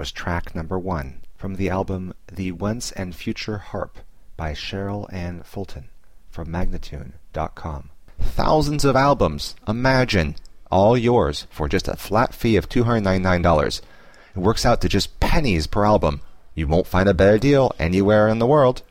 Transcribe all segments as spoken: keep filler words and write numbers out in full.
was track number one from the album The Once and Future Harp by Cheryl Ann Fulton from Magnatune dot com. Thousands of albums, imagine, all yours for just a flat fee of two hundred ninety-nine dollars. It works out to just pennies per album. You won't find a better deal anywhere in the world.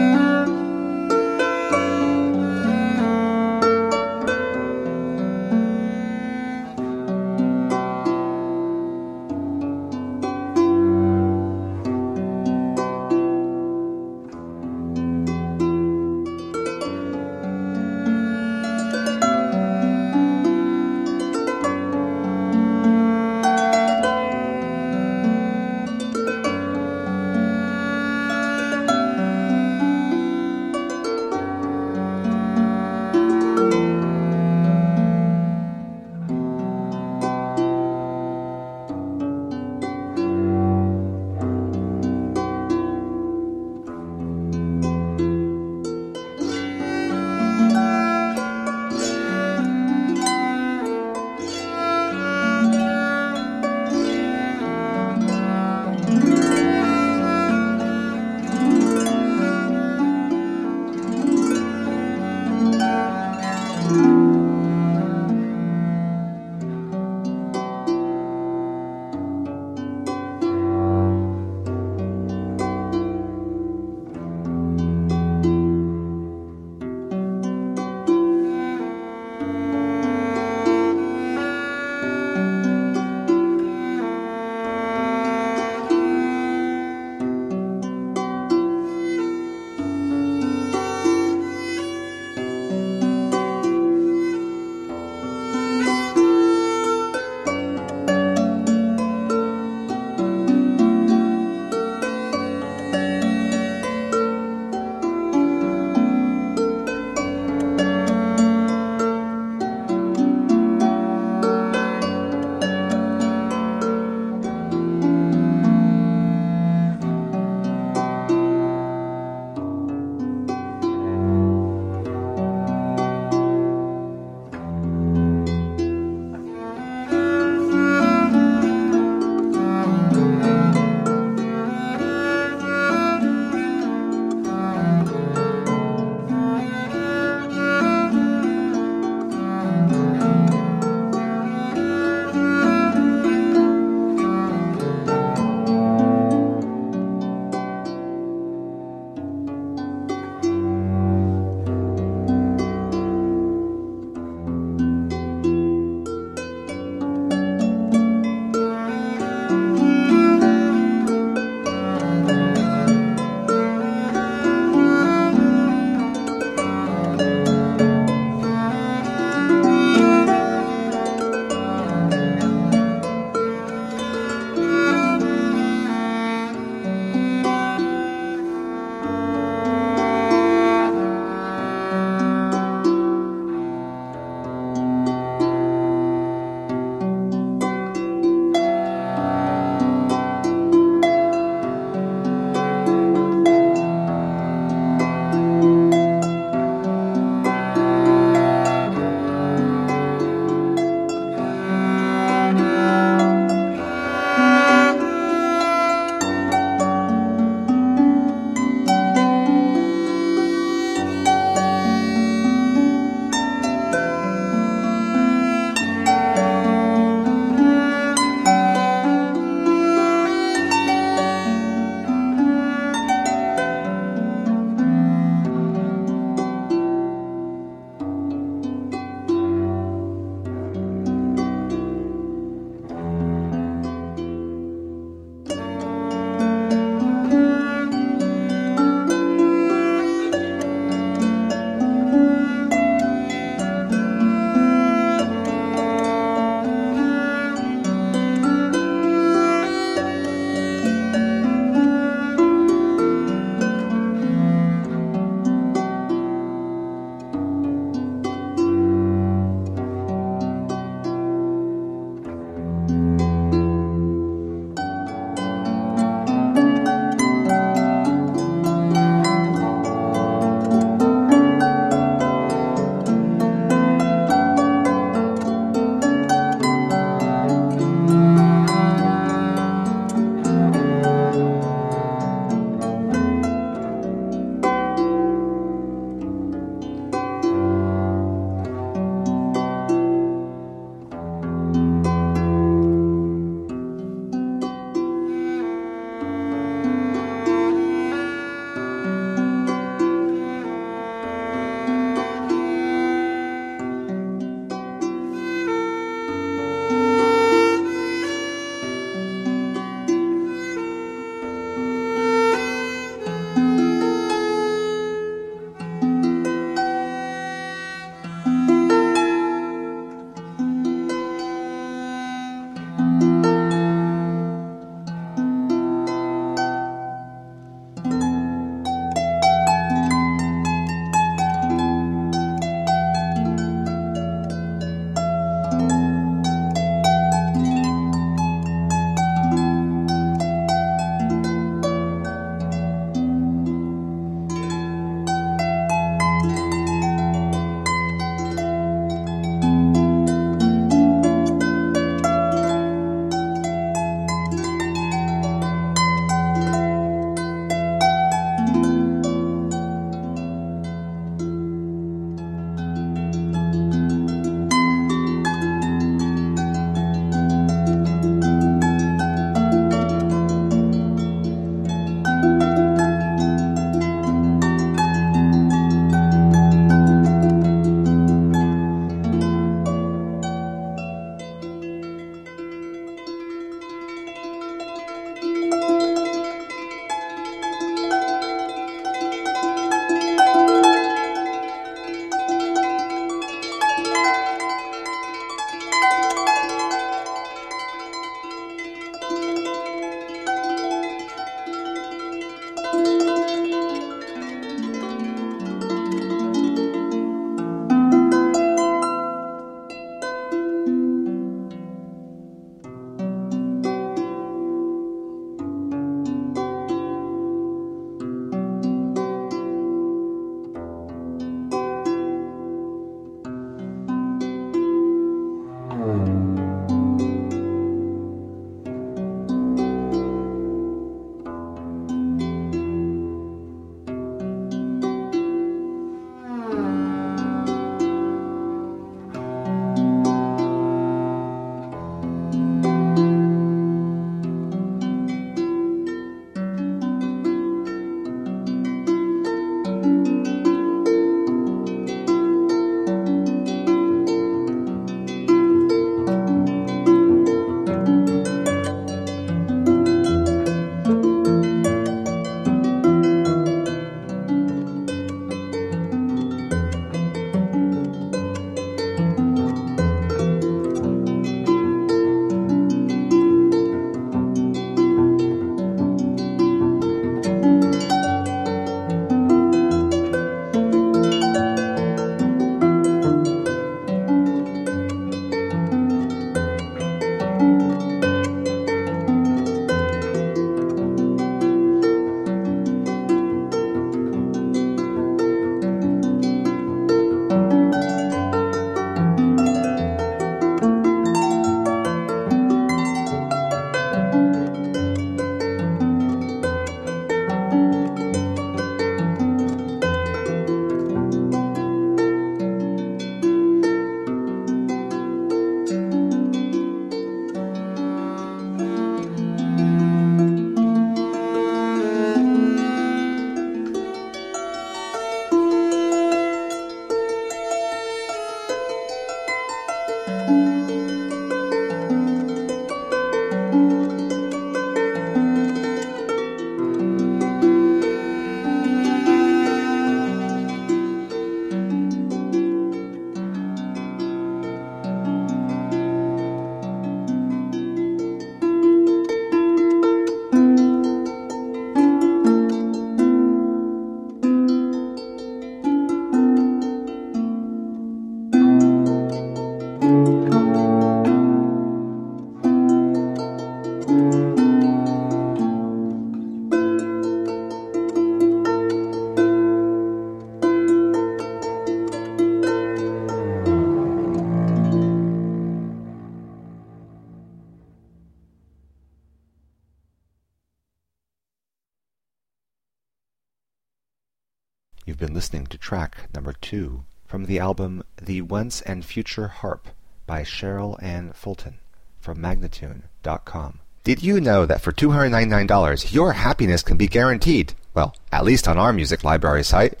You've been listening to track number two from the album The Once and Future Harp by Cheryl Ann Fulton from Magnatune dot com. Did you know that for two hundred ninety-nine dollars your happiness can be guaranteed? Well, at least on our music library site.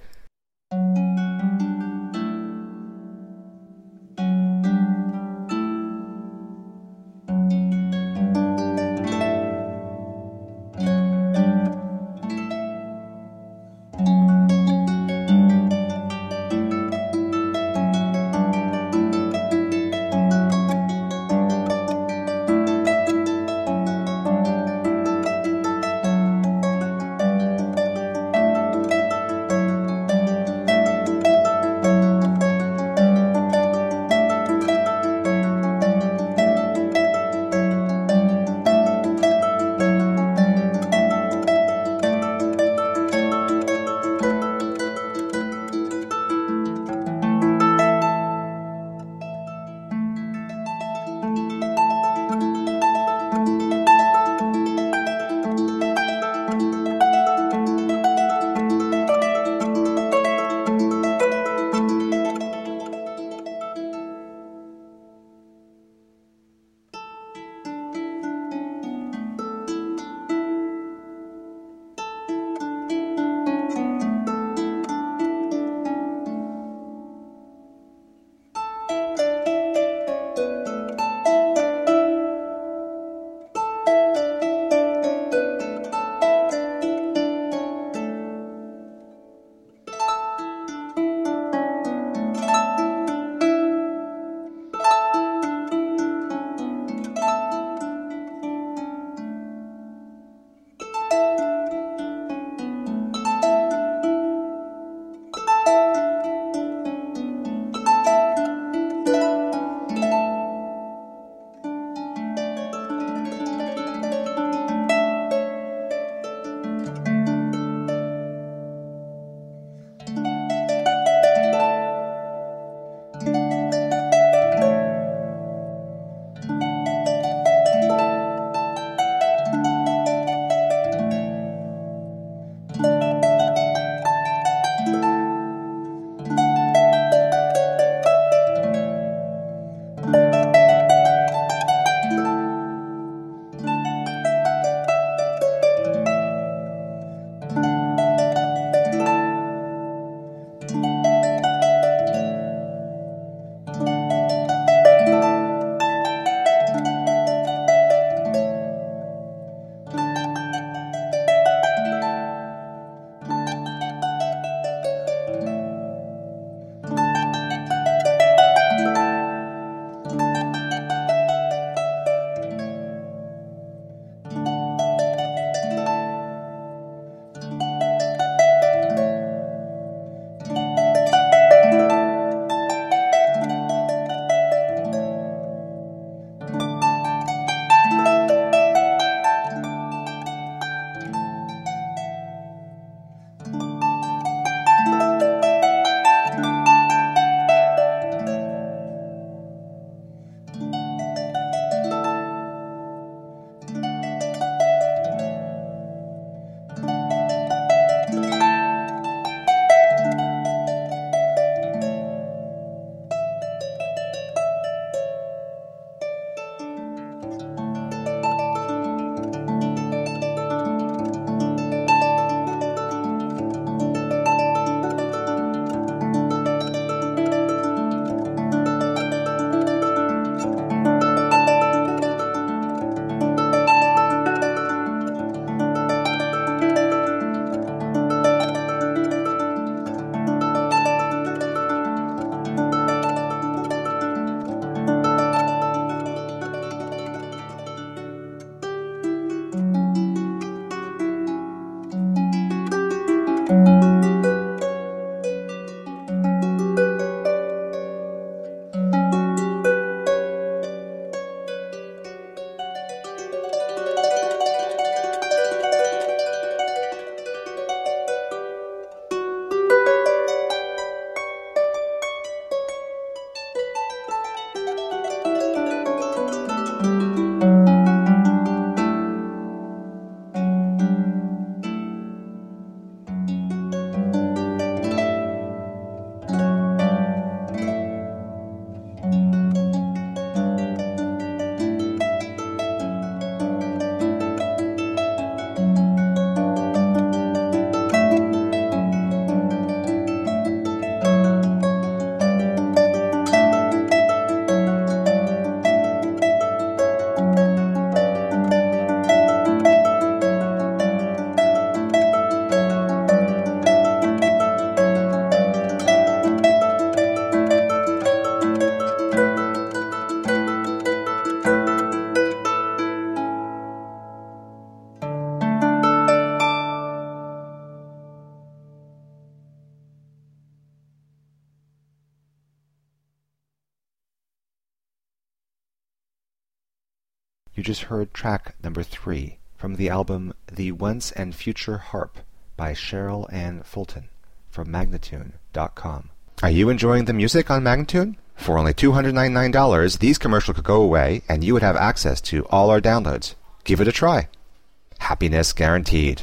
You just heard track number three from the album The Once and Future Harp by Cheryl Ann Fulton from Magnatune dot com. Are you enjoying the music on Magnatune? For only two hundred ninety-nine dollars, these commercials could go away and you would have access to all our downloads. Give it a try. Happiness guaranteed.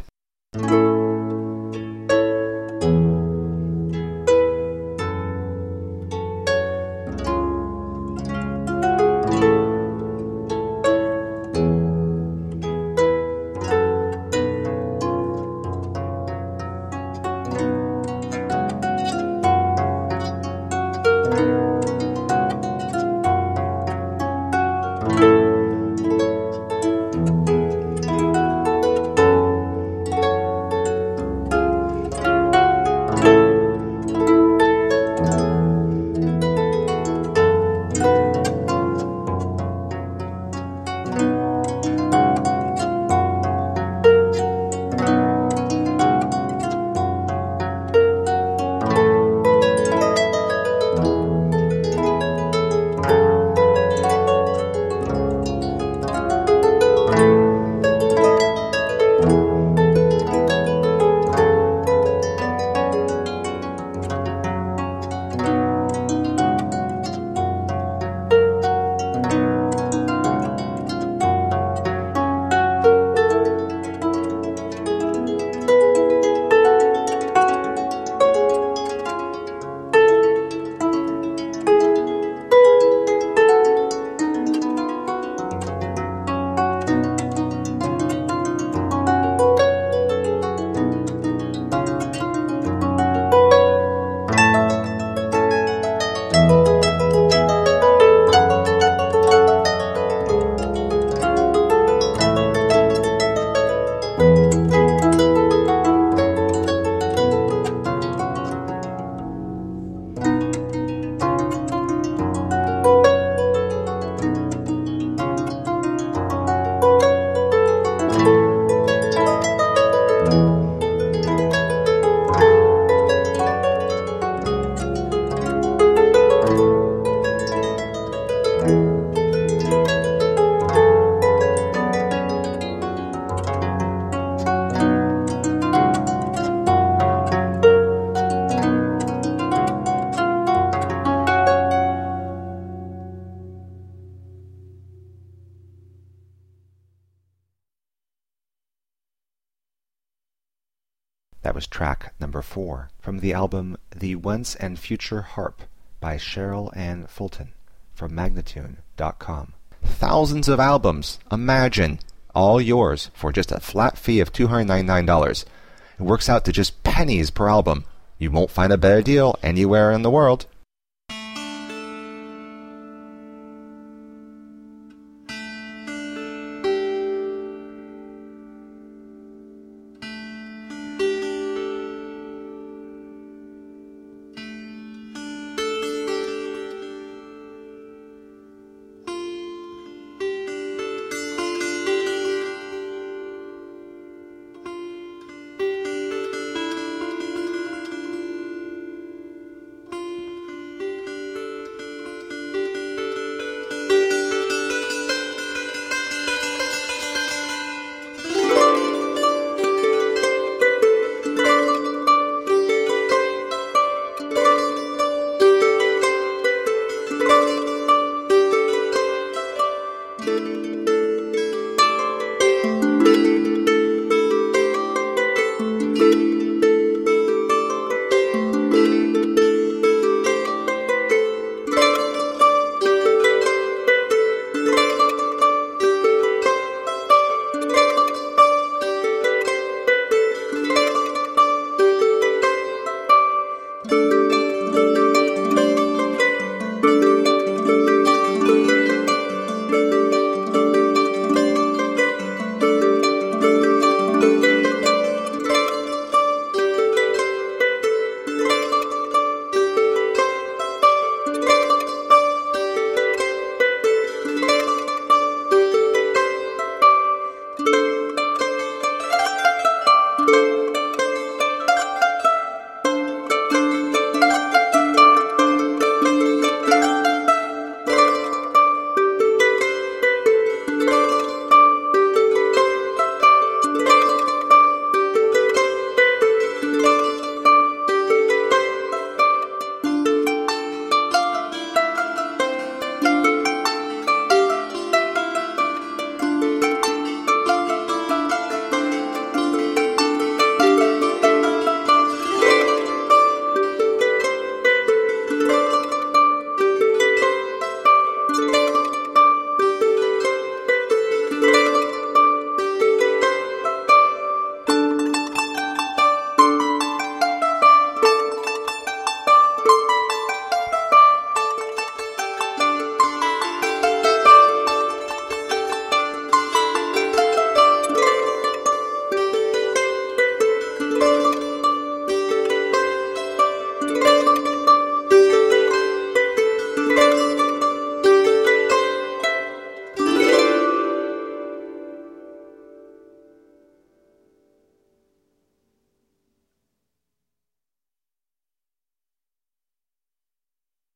That was track number four from the album The Once and Future Harp by Cheryl Ann Fulton from Magnatune dot com. Thousands of albums, imagine, all yours for just a flat fee of two hundred ninety-nine dollars. It works out to just pennies per album. You won't find a better deal anywhere in the world.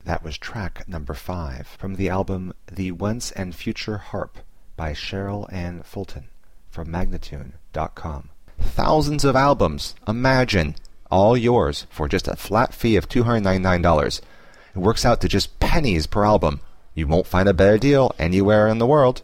That was track number five from the album The Once and Future Harp by Cheryl Ann Fulton from Magnatune dot com. Thousands of albums, imagine, all yours for just a flat fee of two hundred ninety-nine dollars. It works out to just pennies per album. You won't find a better deal anywhere in the world.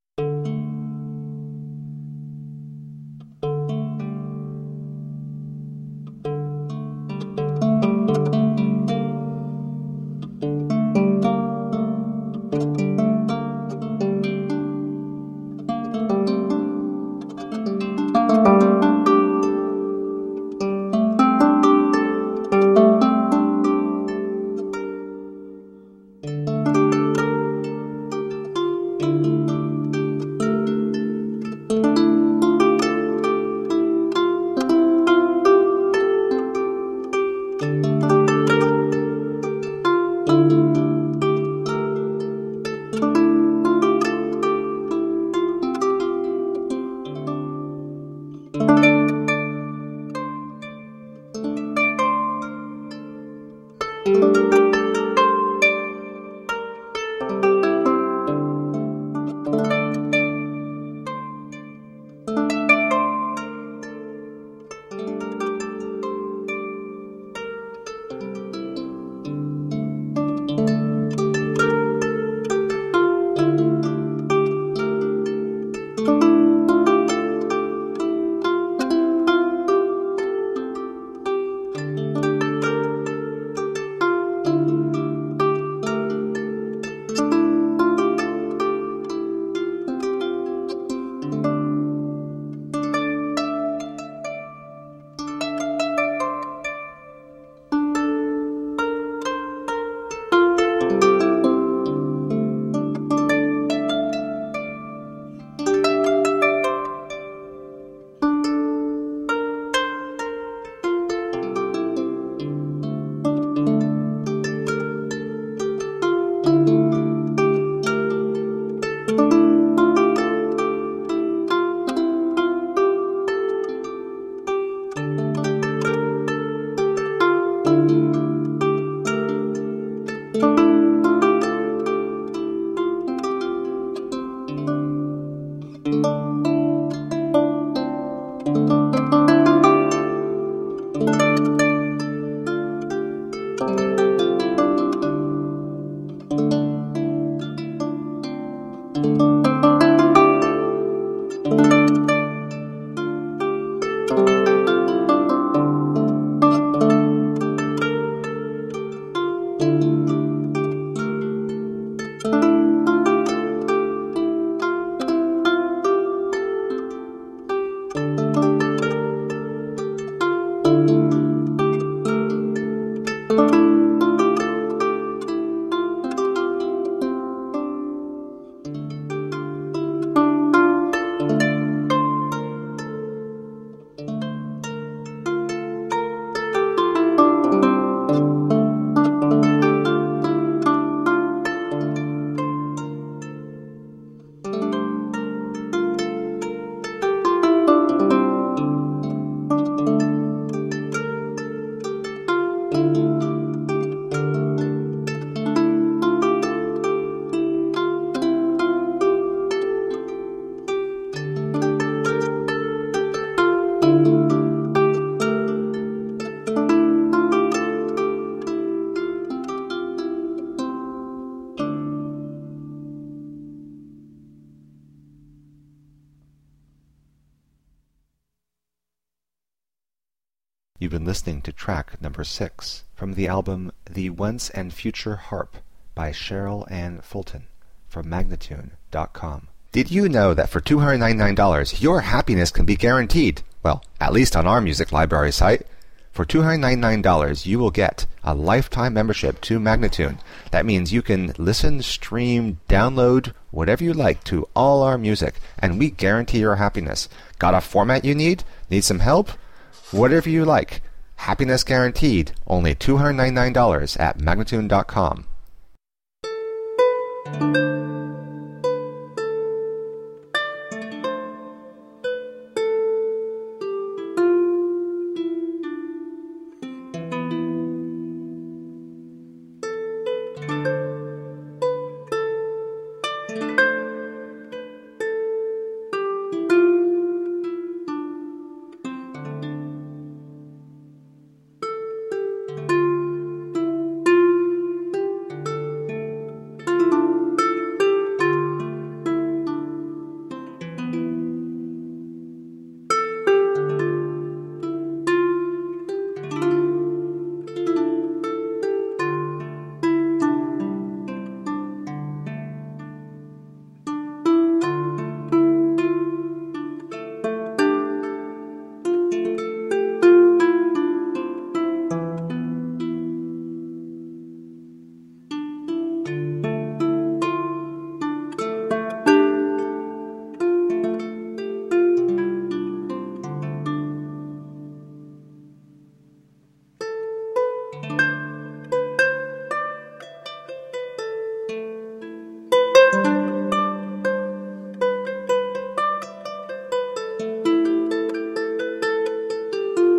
You've been listening to track number six from the album The Once and Future Harp by Cheryl Ann Fulton from Magnatune dot com. Did you know that for two hundred ninety-nine dollars your happiness can be guaranteed? Well, at least on our music library site. For two hundred ninety-nine dollars you will get a lifetime membership to Magnatune. That means you can listen, stream, download, whatever you like to all our music, and we guarantee your happiness. Got a format you need? Need some help? Whatever you like. Happiness guaranteed. Only two hundred ninety-nine dollars at Magnatune dot com.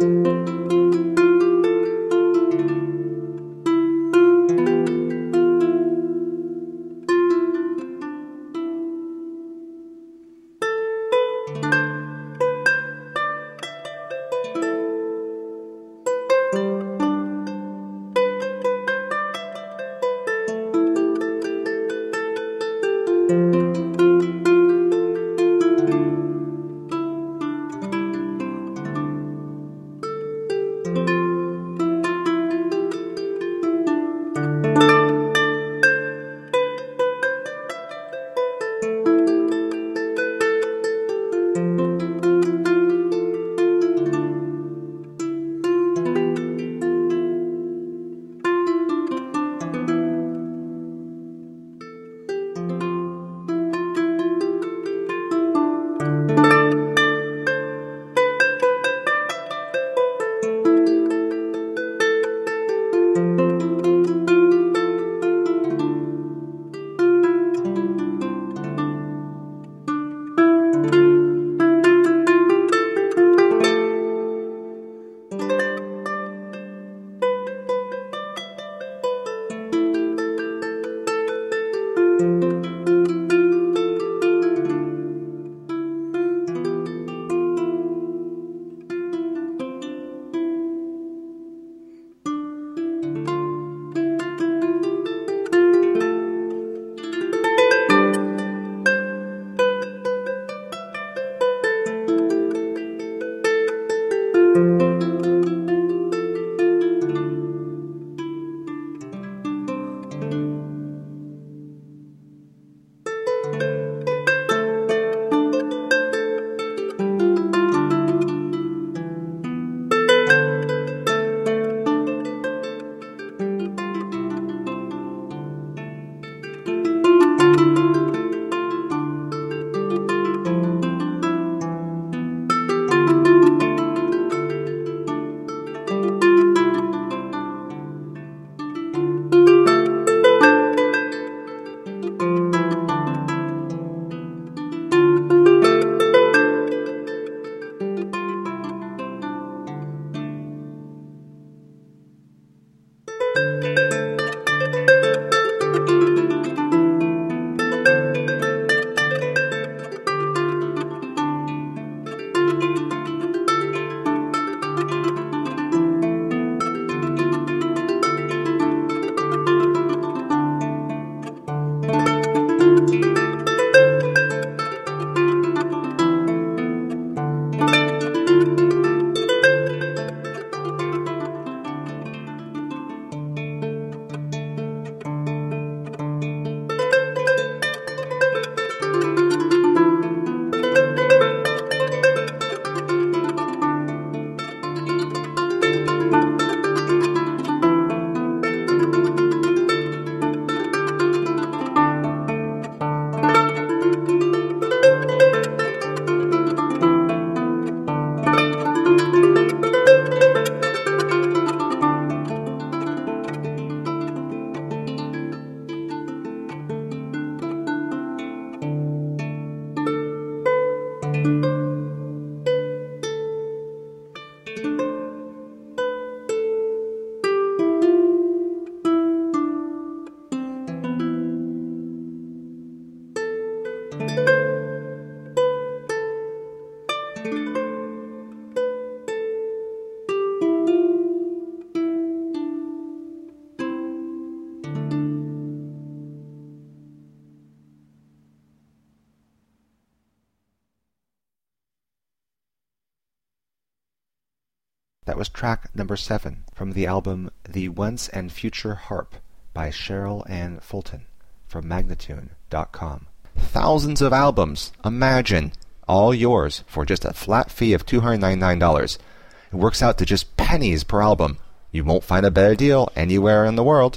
That was track number seven from the album The Once and Future Harp by Cheryl Ann Fulton from Magnatune dot com. Thousands of albums, imagine, all yours for just a flat fee of two hundred ninety-nine dollars. It works out to just pennies per album. You won't find a better deal anywhere in the world.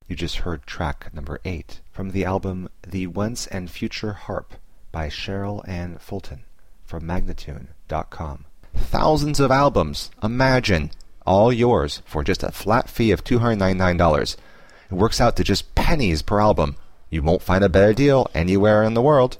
You just heard track number eight from the album The Once and Future Harp by Cheryl Ann Fulton from Magnatune dot com. Thousands of albums, imagine, all yours for just a flat fee of two hundred ninety-nine dollars. It works out to just pennies per album. You won't find a better deal anywhere in the world.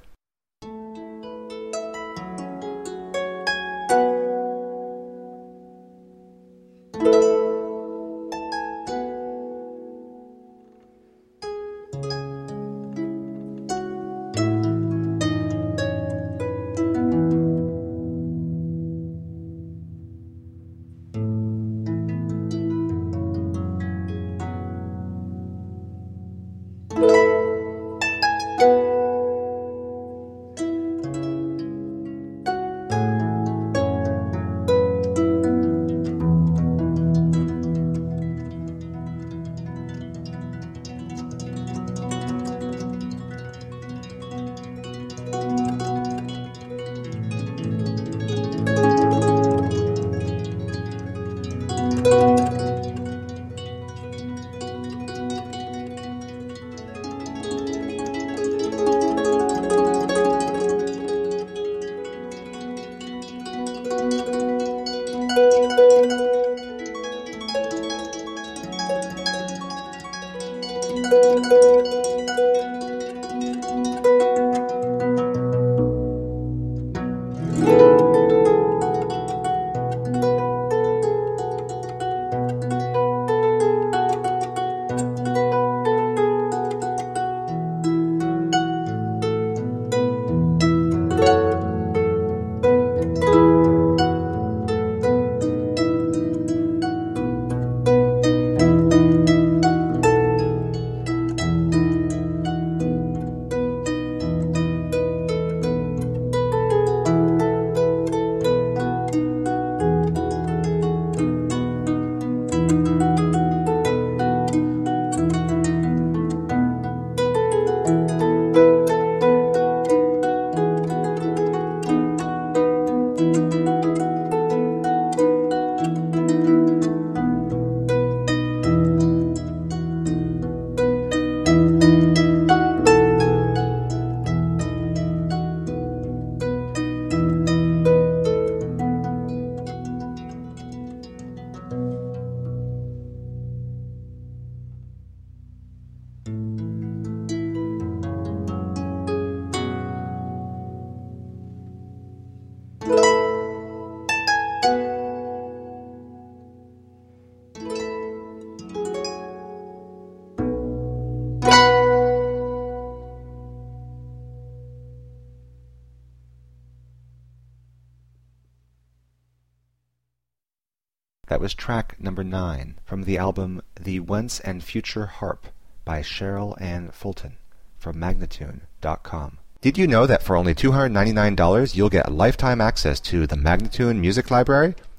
That was track number nine from the album The Once and Future Harp by Cheryl Ann Fulton from Magnatune dot com. Did you know that for only two hundred ninety-nine dollars you'll get lifetime access to the Magnatune Music Library?